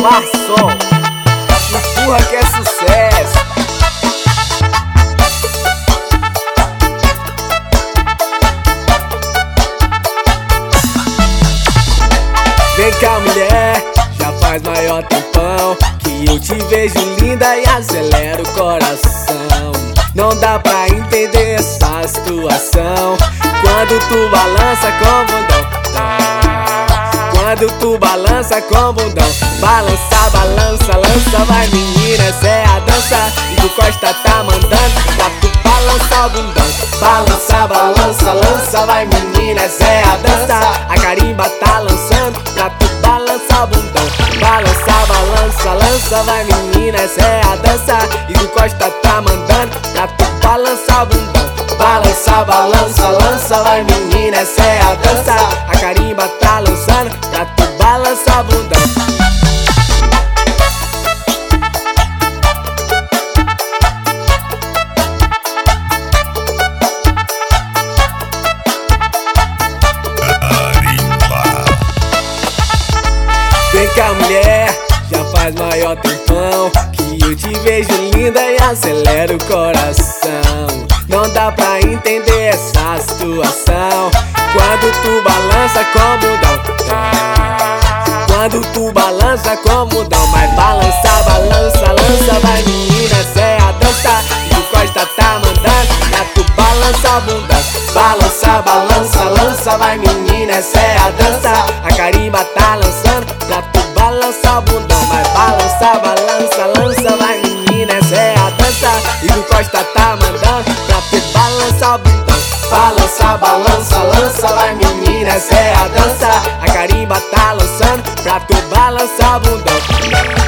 Marçom, empurra que é sucesso. Vem cá, mulher, já faz maior tempão que eu te vejo linda e acelera o coração. Não dá pra entender essa situação quando tu balança com bundão. Quando tu balança com bundão. Balança, balança, lança, vai menina, essa é a dança. E tu Costa tá mandando pra tu balançar o bundão. Balança, balança, lança, vai menina, essa é a dança. A carimba tá lançando pra tu balançar o bundão. Balança, balança, lança, vai menina, essa é a dança. E tu Costa tá mandando pra tu balançar o bundão. Balança, balança, lança, vai menina, essa é a dança. A carimba tá lançando pra tu balançar o bundão. Vem cá, mulher, já faz maior tempão que eu te vejo linda e acelera o coração. Não dá pra entender essa situação quando tu balança com o bundão. Quando tu balança com o bundão. Mas balança, balança, lança, vai menina, essa é a dança. E o Costa tá mandando pra tu balançar o bundão. Balança, balança, lança, vai menina, essa é a dança. A carimba tá lançando pra tu balançar o bundão. Mas balança, balança, lança, vai menina, essa é a dança. E o Costa tá mandando pra tu balançar o bundão. Balança, balança, lança, vai menina, essa é a dança. A carimba tá lançando pra tu balançar o bundão.